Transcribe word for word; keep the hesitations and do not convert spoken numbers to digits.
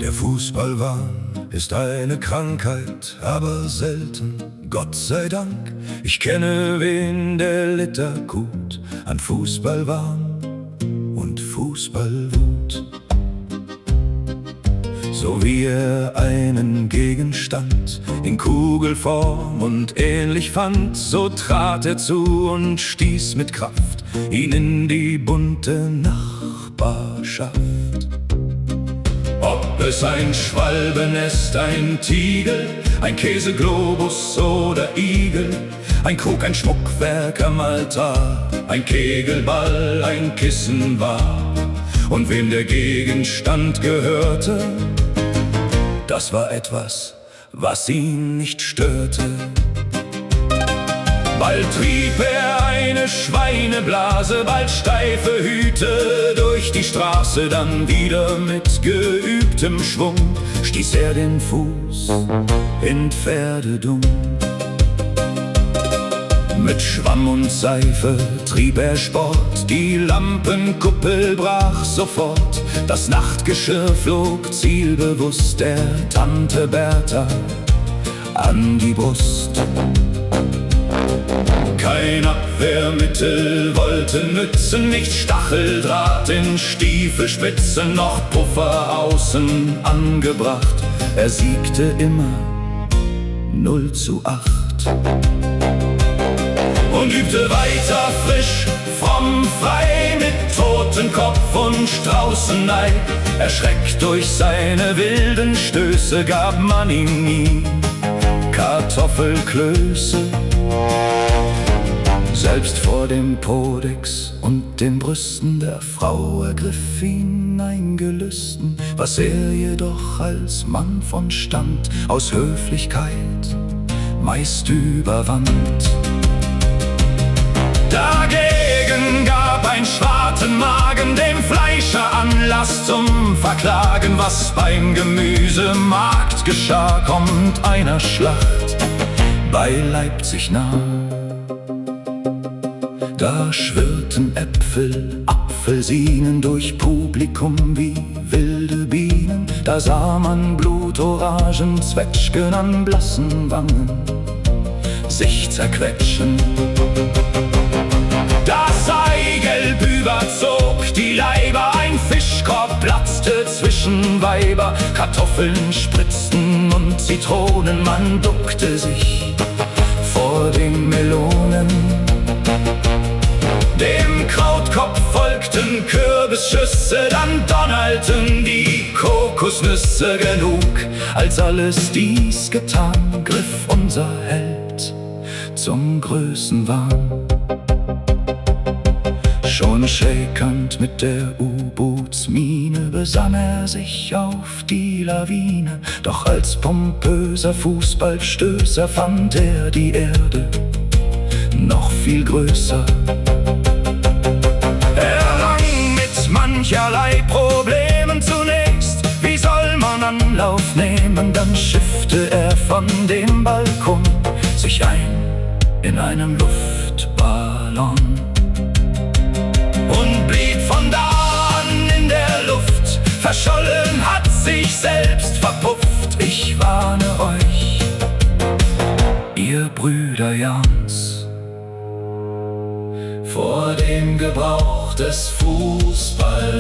Der Fußballwahn ist eine Krankheit, aber selten, Gott sei Dank. Ich kenne wen, der litt akut an Fußballwahn und Fußballwut. So wie er einen Gegenstand in Kugelform und ähnlich fand, so trat er zu und stieß mit Kraft ihn in die bunte Nachbarschaft. Ob es ein Schwalbenest, ein Tiegel, ein Käseglobus oder Igel, ein Krug, ein Schmuckwerk am Altar, ein Kegelball, ein Kissen war. Und wem der Gegenstand gehörte, das war etwas, was ihn nicht störte. Bald trieb er eine Schweineblase, bald steife Hüte durch die Straße, dann wieder mit geübtem Schwung stieß er den Fuß in Pferdedung. Mit Schwamm und Seife trieb er Sport, die Lampenkuppel brach sofort, das Nachtgeschirr flog zielbewusst der Tante Bertha an die Brust. Kein Abwehrmittel wollte nützen, nicht Stacheldraht in Stiefelspitzen, noch Puffer außen angebracht. Er siegte immer null zu acht und übte weiter frisch, fromm, frei, mit Totenkopf und Straußenei. Erschreckt durch seine wilden Stöße gab man ihm nie Kartoffelklöße. Selbst vor dem Podex und den Brüsten der Frau ergriff ihn ein Gelüsten, was er jedoch als Mann von Stand aus Höflichkeit meist überwand. Dagegen gab ein Schwartenmagen dem Fleischer Anlass zum Verklagen. Was beim Gemüsemarkt geschah, kommt einer Schlacht bei Leipzig nah. Da schwirrten Äpfel, Apfelsinen durch Publikum wie wilde Bienen. Da sah man Blutorangen, Zwetschgen an blassen Wangen sich zerquetschen. Das Eigelb überzog die Leiber, ein Fischkorb platzte zwischen Weiber, Kartoffeln spritzten und Zitronen, man duckte sich vor den Melonen. Dem Krautkopf folgten Kürbisschüsse, dann donnerten die Kokosnüsse. Genug, als alles dies getan, griff unser Held zum Größenwahn. Schon schäkernd mit der U-Bootsmine besann er sich auf die Lawine. Doch als pompöser Fußballstößer fand er die Erde noch viel größer. Er rang mit mancherlei Problemen zunächst. Wie soll man Anlauf nehmen? Dann schiffte er von dem Balkon sich ein in einem Luftballon und blieb von da an in der Luft. Verschollen, hat sich selbst verpufft. Ich warne euch, ihr Brüder Jans, vor dem Gebrauch des Fußballs.